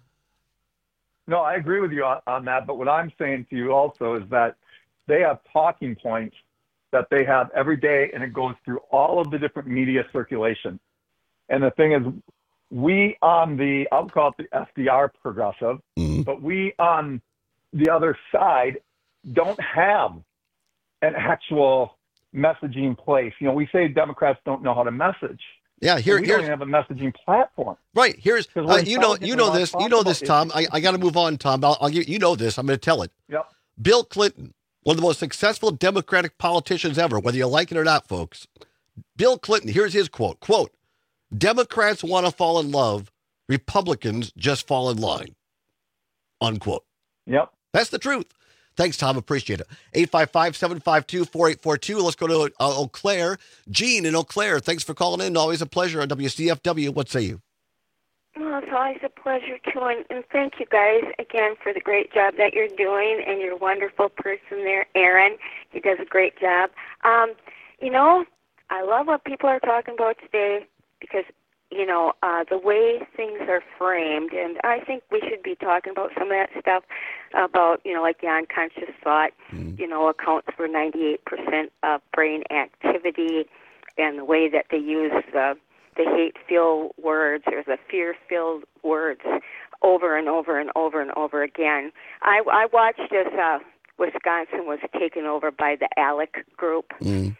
no, I agree with you on that. But what I'm saying to you also is that they have talking points that they have every day, and it goes through all of the different media circulation. And the thing is, we on the, I'll call it the FDR progressive, but we on the other side don't have an actual messaging place. You know, we say Democrats don't know how to message. Yeah, we don't have a messaging platform. Right. Here's you know this, Tom. I got to move on, Tom. I'll give you know this. I'm going to tell it. Yep. Bill Clinton, one of the most successful Democratic politicians ever, whether you like it or not, folks. Bill Clinton, here's his quote. Quote, Democrats want to fall in love. Republicans just fall in line. Unquote. Yep. That's the truth. Thanks, Tom. Appreciate it. 855-752-4842. Let's go to Eau Claire. Jean in Eau Claire, thanks for calling in. Always a pleasure on WCFW. What say you? Well, it's always a pleasure, too. And thank you guys again for the great job that you're doing, and your wonderful person there, Aaron. He does a great job. You know, I love what people are talking about today because, you know, the way things are framed, and I think we should be talking about some of that stuff about, you know, like the unconscious thought, you know, accounts for 98% of brain activity, and the way that they use the hate-filled words or the fear-filled words over and over and over and over again. I watched as Wisconsin was taken over by the ALEC group, and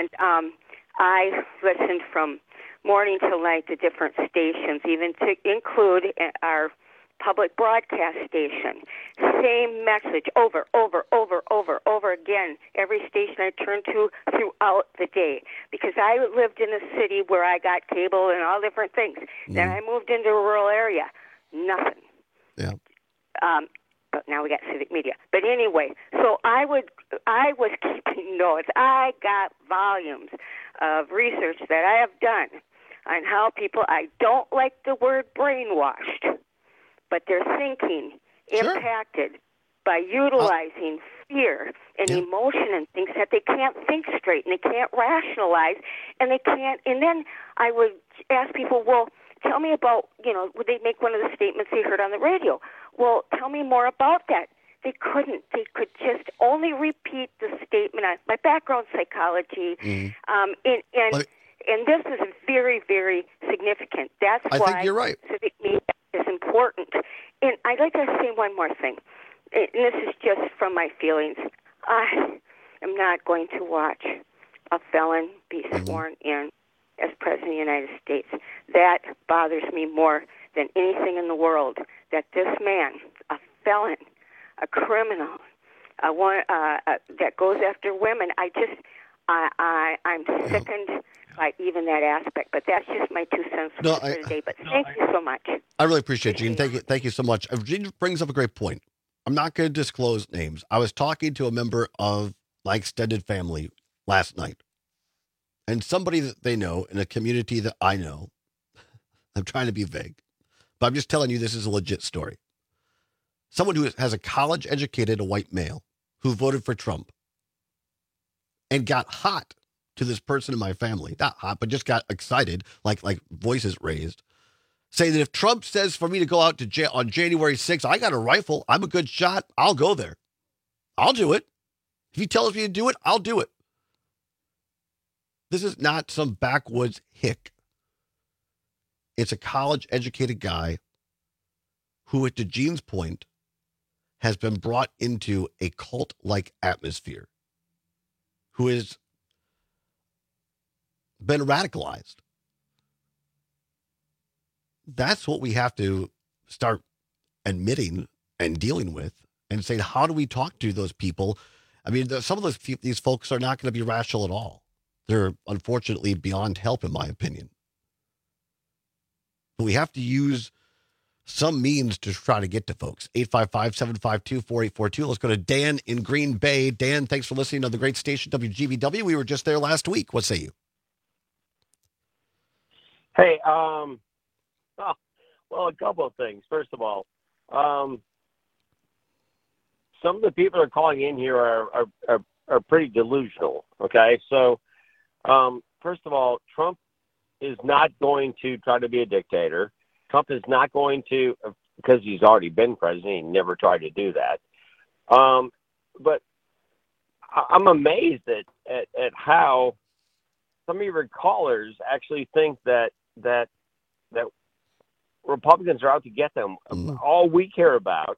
I listened from morning till night to different stations, even to include our public broadcast station. Same message over again. Every station I turned to throughout the day, because I lived in a city where I got cable and all different things. Then I moved into a rural area. Nothing. Yeah. But now we got civic media. But anyway, so I was keeping notes. I got volumes of research that I have done on how people, I don't like the word brainwashed, but their thinking impacted by utilizing fear and emotion and things that they can't think straight and they can't rationalize and they can't. And then I would ask people, well, tell me about, you know, would they make one of the statements they heard on the radio? Well, tell me more about that. They couldn't. They could just only repeat the statement. My background psychology, and this is very, very significant. That's why I think you're right. Civic media is important. And I'd like to say one more thing, and this is just from my feelings. I am not going to watch a felon be sworn in as President of the United States. That bothers me more than anything in the world, that this man, a felon, a criminal, that goes after women, I'm sickened by even that aspect. But that's just my 2 cents for today. But thank you so much. I really appreciate it, Gene. Thank you so much. Gene brings up a great point. I'm not going to disclose names. I was talking to a member of my extended family last night, and somebody that they know in a community that I know, I'm trying to be vague, but I'm just telling you this is a legit story. Someone who has a college-educated, a white male, who voted for Trump and got hot to this person in my family. Not hot, but just got excited, like voices raised, saying that if Trump says for me to go out to on January 6th, I got a rifle, I'm a good shot, I'll go there. I'll do it. If he tells me to do it, I'll do it. This is not some backwoods hick. It's a college-educated guy who, to Gene's point, has been brought into a cult-like atmosphere, who has been radicalized. That's what we have to start admitting and dealing with and saying, how do we talk to those people? I mean, some of these folks are not going to be rational at all. They're unfortunately beyond help, in my opinion. But we have to use some means to try to get to folks. 855-752-4842. Let's go to Dan in Green Bay. Dan, thanks for listening to the great station WGBW. We were just there last week. What say you? Hey, well, a couple of things. First of all, some of the people that are calling in here are pretty delusional. Okay, so first of all, Trump is not going to try to be a dictator. Trump is not going to, because he's already been president, he never tried to do that. But I'm amazed at how some of your callers actually think that Republicans are out to get them. All we care about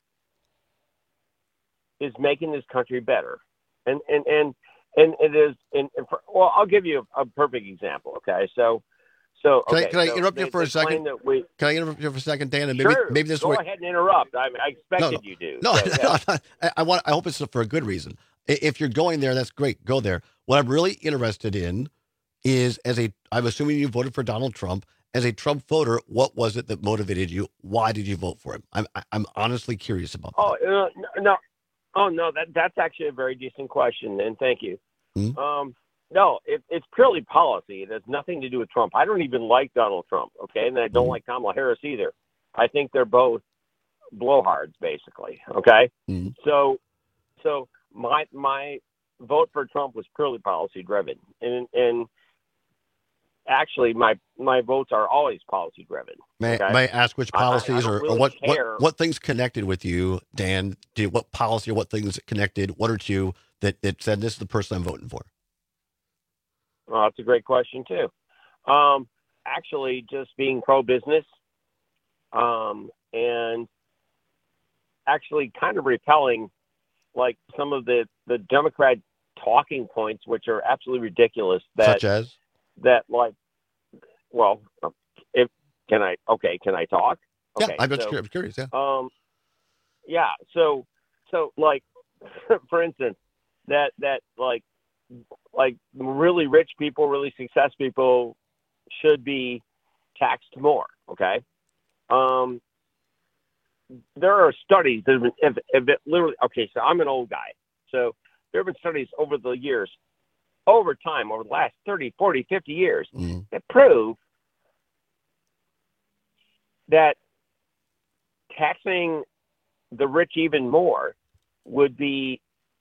is making this country better. And it is, well, I'll give you a perfect example. Okay. Can I interrupt you for a second? Can I interrupt you for a second, Dan? And maybe this go ahead and interrupt. I expected you to. No, I hope it's for a good reason. If you're going there, that's great. Go there. What I'm really interested in is, I'm assuming you voted for Donald Trump. As a Trump voter, what was it that motivated you? Why did you vote for him? I'm honestly curious about that. No, that's actually a very decent question, and thank you. No, it's purely policy. It has nothing to do with Trump. I don't even like Donald Trump, okay? And I don't like Kamala Harris either. I think they're both blowhards, basically, okay? So my vote for Trump was purely policy-driven. And actually, my votes are always policy-driven. May I ask which policies or what things connected with you, Dan? What policy or what things connected, one or two, that said this is the person I'm voting for? Well, that's a great question, too. Actually, just being pro-business and actually kind of repelling, like, some of the Democrat talking points, which are absolutely ridiculous. Such as? That, like, well, can I talk? Yeah, okay, I'm curious, yeah. Yeah, so like, for instance, that like really rich people, really successful people should be taxed more, okay? There are studies that have been literally, okay, so I'm an old guy. So there have been studies over the years, over time, over the last 30, 40, 50 years, that prove that taxing the rich even more would be,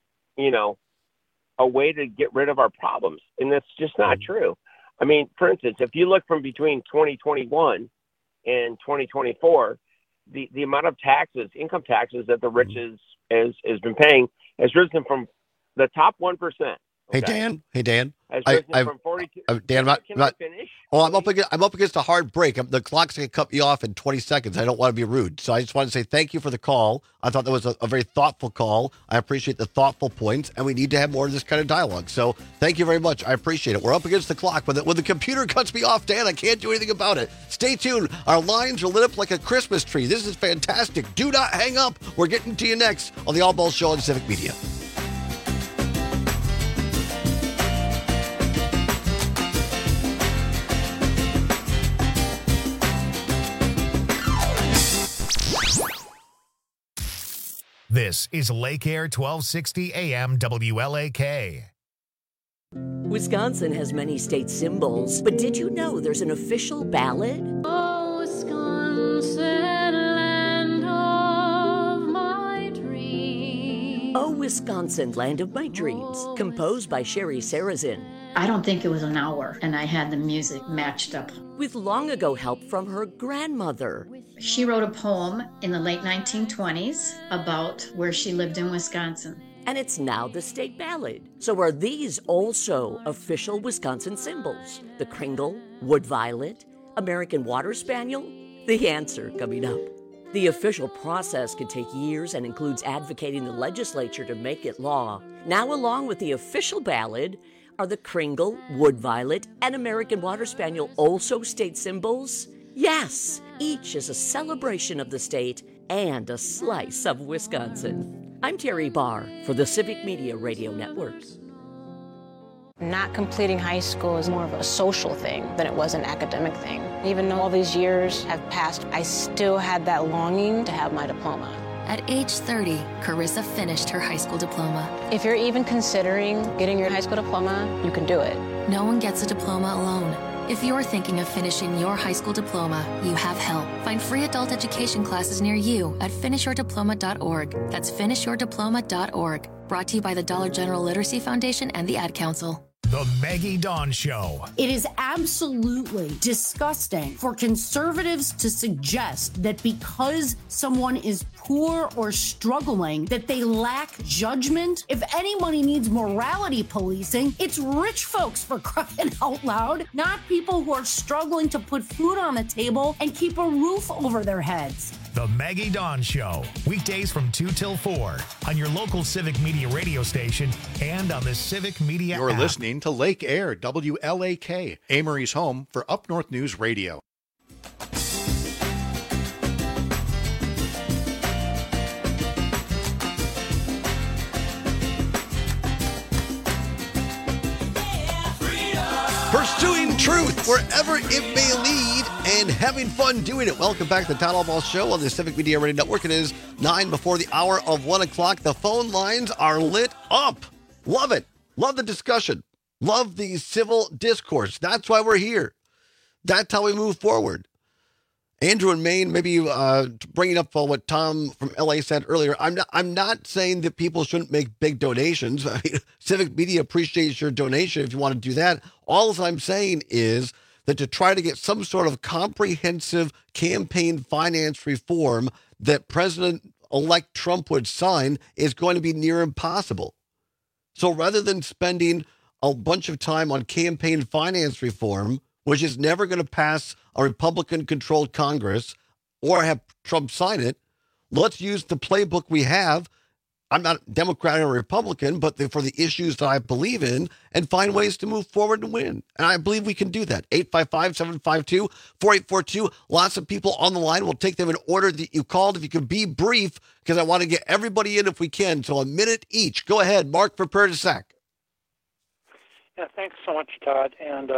a way to get rid of our problems. And that's just not true. I mean, for instance, if you look from between 2021 and 2024, the amount of taxes, income taxes that the rich has been paying has risen from the top 1%. Okay? Hey Dan. From 42. Dan, Can I finish? Oh, I'm up against a hard break. The clock's going to cut me off in 20 seconds. I don't want to be rude. So I just want to say thank you for the call. I thought that was a very thoughtful call. I appreciate the thoughtful points, and we need to have more of this kind of dialogue. So thank you very much. I appreciate it. We're up against the clock. When the computer cuts me off, Dan, I can't do anything about it. Stay tuned. Our lines are lit up like a Christmas tree. This is fantastic. Do not hang up. We're getting to you next on the All Balls Show on Civic Media. This is Lake Air 1260 AM WLAK. Wisconsin has many state symbols, but did you know there's an official ballad? Oh, Wisconsin. Wisconsin, Land of My Dreams, composed by Sherry Sarazin. I don't think it was an hour, and I had the music matched up. With long ago help from her grandmother. She wrote a poem in the late 1920s about where she lived in Wisconsin. And it's now the state ballad. So are these also official Wisconsin symbols? The Kringle, Wood Violet, American Water Spaniel? The answer coming up. The official process can take years and includes advocating the legislature to make it law. Now, along with the official ballad, are the Kringle, Wood Violet, and American Water Spaniel also state symbols? Yes, each is a celebration of the state and a slice of Wisconsin. I'm Terry Barr for the Civic Media Radio Network. Not completing high school is more of a social thing than it was an academic thing. Even though all these years have passed, I still had that longing to have my diploma. At age 30, Carissa finished her high school diploma. If you're even considering getting your high school diploma, you can do it. No one gets a diploma alone. If you're thinking of finishing your high school diploma, you have help. Find free adult education classes near you at finishyourdiploma.org. That's finishyourdiploma.org. Brought to you by the Dollar General Literacy Foundation and the Ad Council. The Maggie Dawn Show. It is absolutely disgusting for conservatives to suggest that because someone is poor or struggling, that they lack judgment. If anybody needs morality policing, it's rich folks, for crying out loud, not people who are struggling to put food on the table and keep a roof over their heads. The Maggie Dawn Show, weekdays from 2 till 4 on your local Civic Media radio station and on the Civic Media You're app. listening to Lake Air, WLAK, Amory's home for Up North News Radio. Pursuing truth wherever it may lead and having fun doing it. Welcome back to the Town Hall Ball Show on the Civic Media Radio Network. It is 9 before the hour of 1 o'clock. The phone lines are lit up. Love it. Love the discussion. Love the civil discourse. That's why we're here. That's how we move forward. Andrew in Maine, maybe bringing up what Tom from LA said earlier. I'm not saying that people shouldn't make big donations. I mean, Civic Media appreciates your donation if you want to do that. All I'm saying is that to try to get some sort of comprehensive campaign finance reform that President-elect Trump would sign is going to be near impossible. So rather than spending a bunch of time on campaign finance reform, which is never going to pass a Republican-controlled Congress or have Trump sign it, let's use the playbook we have. I'm not Democrat or Republican, but for the issues that I believe in, and find ways to move forward and win. And I believe we can do that. 855-752-4842. Lots of people on the line. We'll take them in order that you called. If you could be brief, because I want to get everybody in if we can. So a minute each. Go ahead, Mark for Perdisac. Yeah, thanks so much, Todd. And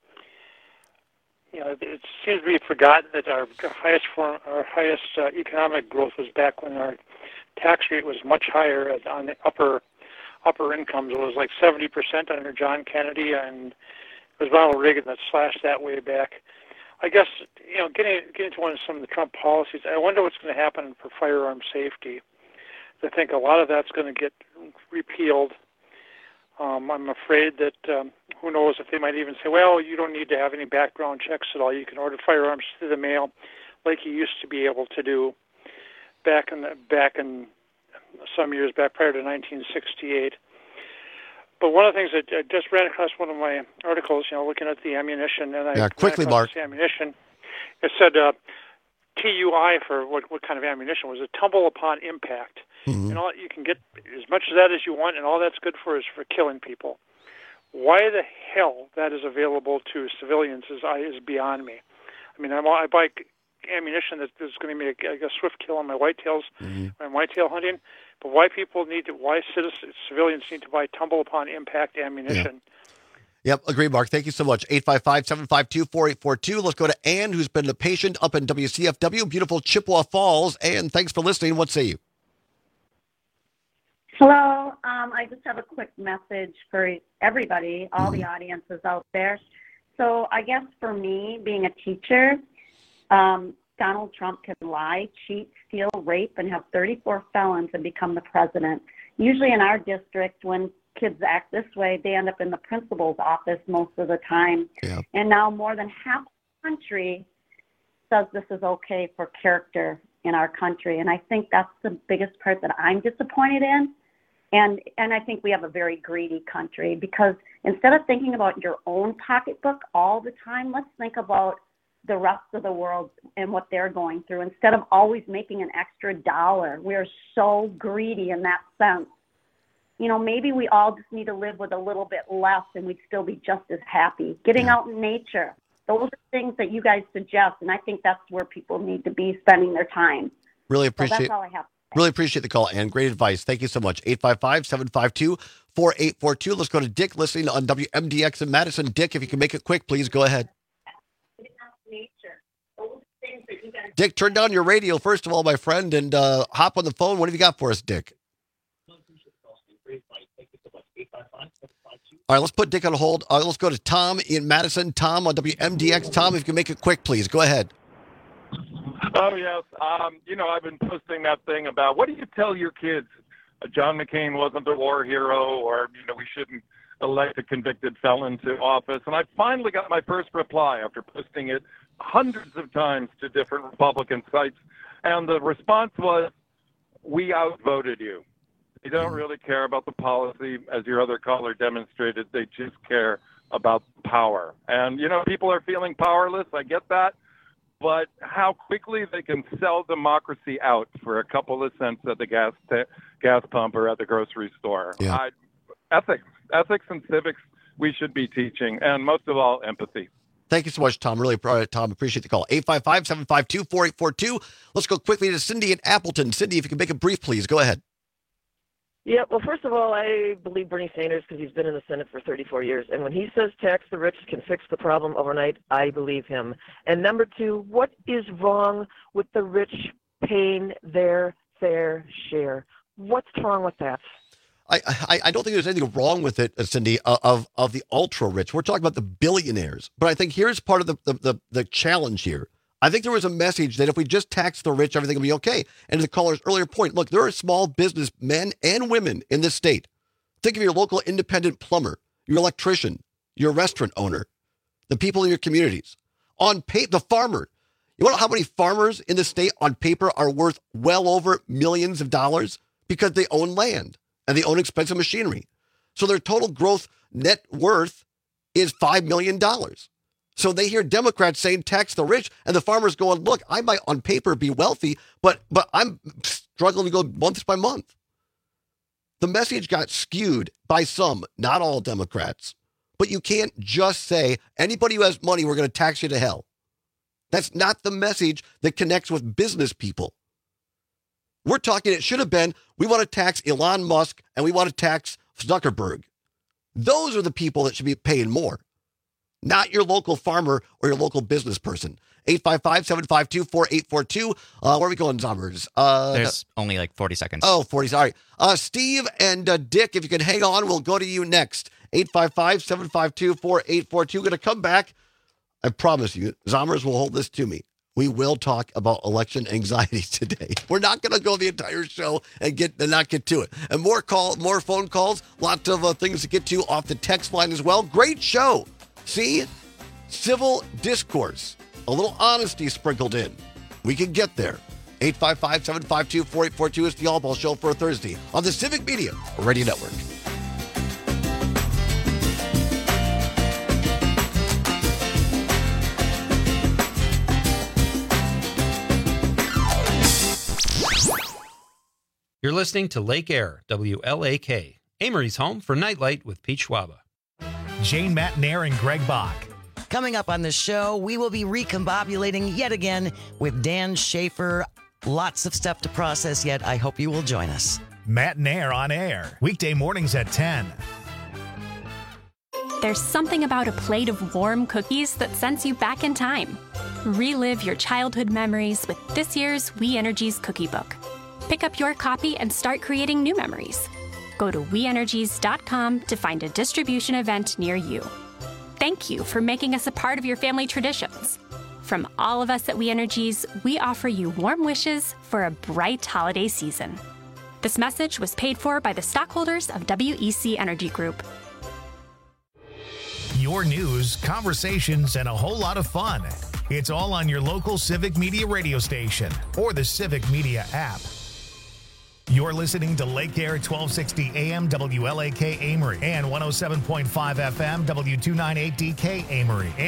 it seems to be forgotten that our highest economic growth was back when our tax rate was much higher on the upper incomes. It was like 70% under John Kennedy, and it was Ronald Reagan that slashed that way back. I guess getting to some of the Trump policies, I wonder what's going to happen for firearm safety. I think a lot of that's going to get repealed. I'm afraid that who knows if they might even say, well, you don't need to have any background checks at all. You can order firearms through the mail like you used to be able to do back in some years back prior to 1968. But one of the things that I just ran across one of my articles, looking at the ammunition, and quickly, Mark. Ammunition. It said TUI for what kind of ammunition was a tumble upon impact. Mm-hmm. You can get as much of that as you want, and all that's good for is for killing people. Why the hell that is available to civilians is beyond me. I mean, I buy ammunition that is going to make a swift kill on my whitetails, when whitetail hunting. But why civilians need to buy tumble upon impact ammunition? Yeah. Yep, agree, Mark. Thank you so much. 855-752-4842. Let's go to Ann, who's been a patient up in WCFW, beautiful Chippewa Falls. Ann, thanks for listening. What say you? Hello. I just have a quick message for everybody, all the audiences out there. So I guess for me, being a teacher, Donald Trump can lie, cheat, steal, rape, and have 34 felons and become the president. usually in our district, when kids act this way, they end up in the principal's office most of the time. Yeah. And now more than half the country says this is okay for character in our country. And I think that's the biggest part that I'm disappointed in. And I think we have a very greedy country, because instead of thinking about your own pocketbook all the time, let's think about the rest of the world and what they're going through instead of always making an extra dollar. We're so greedy in that sense. You know, maybe we all just need to live with a little bit less and we'd still be just as happy. Getting out in nature. Those are things that you guys suggest, and I think that's where people need to be spending their time. Really appreciate that's all I have. Really appreciate the call, Ann. Great advice. Thank you so much. 855-752-4842. Let's go to Dick listening on WMDX in Madison. Dick, if you can make it quick, please go ahead. Dick, turn down your radio, first of all, my friend, and hop on the phone. What have you got for us, Dick? All right, let's put Dick on hold. Let's go to Tom in Madison. Tom on WMDX. Tom, if you can make it quick, please. Go ahead. Oh, yes. I've been posting that thing about what do you tell your kids? John McCain wasn't a war hero, or, we shouldn't elect a convicted felon to office. And I finally got my first reply after posting it hundreds of times to different Republican sites. And the response was, we outvoted you. They don't really care about the policy, as your other caller demonstrated. They just care about power. And, people are feeling powerless. I get that. But how quickly they can sell democracy out for a couple of cents at the gas pump or at the grocery store. Yeah. Ethics and civics we should be teaching, and most of all, empathy. Thank you so much, Tom. Really, Tom, appreciate the call. 855-752-4842. Let's go quickly to Cindy in Appleton. Cindy, if you can make it brief, please. Go ahead. Yeah, well, first of all, I believe Bernie Sanders because he's been in the Senate for 34 years. And when he says tax the rich can fix the problem overnight, I believe him. And number two, what is wrong with the rich paying their fair share? What's wrong with that? I don't think there's anything wrong with it, Cindy, of the ultra rich. We're talking about the billionaires. But I think here's part of the challenge here. I think there was a message that if we just tax the rich, everything will be okay. And to the caller's earlier point, look, there are small business men and women in this state. Think of your local independent plumber, your electrician, your restaurant owner, the people in your communities. On paper, the farmer. You want to know how many farmers in the state on paper are worth well over millions of dollars? Because they own land and they own expensive machinery. So their total gross net worth is $5 million. So they hear Democrats saying tax the rich, and the farmers going, look, I might on paper be wealthy, but I'm struggling to go month by month. The message got skewed by some, not all Democrats. But you can't just say, anybody who has money, we're going to tax you to hell. That's not the message that connects with business people. We're talking, it should have been, we want to tax Elon Musk and we want to tax Zuckerberg. Those are the people that should be paying more. Not your local farmer or your local business person. 855-752-4842. Where are we going, Zombers? There's only like 40 seconds. Oh, 40, sorry. Steve and Dick, if you can hang on, we'll go to you next. 855-752-4842. Going to come back. I promise you, Zombers will hold this to me. We will talk about election anxiety today. We're not going to go the entire show and not get to it. And more phone calls, lots of things to get to off the text line as well. Great show. See, civil discourse, a little honesty sprinkled in. We can get there. 855-752-4842 is the All Ball Show for a Thursday on the Civic Media Radio Network. You're listening to Lake Air, WLAK, Amory's home for Nightlight with Pete Schwaba. Jane Matnair and Greg Bach. Coming up on the show, we will be recombobulating yet again with Dan Schaefer. Lots of stuff to process yet. I hope you will join us. Matnair on air, weekday mornings at 10. There's something about a plate of warm cookies that sends you back in time. Relive your childhood memories with this year's We Energies Cookie Book. Pick up your copy and start creating new memories. Go to WeEnergies.com to find a distribution event near you. Thank you for making us a part of your family traditions. From all of us at We Energies, we offer you warm wishes for a bright holiday season. This message was paid for by the stockholders of WEC Energy Group. Your news, conversations, and a whole lot of fun. It's all on your local Civic Media radio station or the Civic Media app. You're listening to Lake Air 1260 AM WLAK Amory and 107.5 FM W298DK Amory.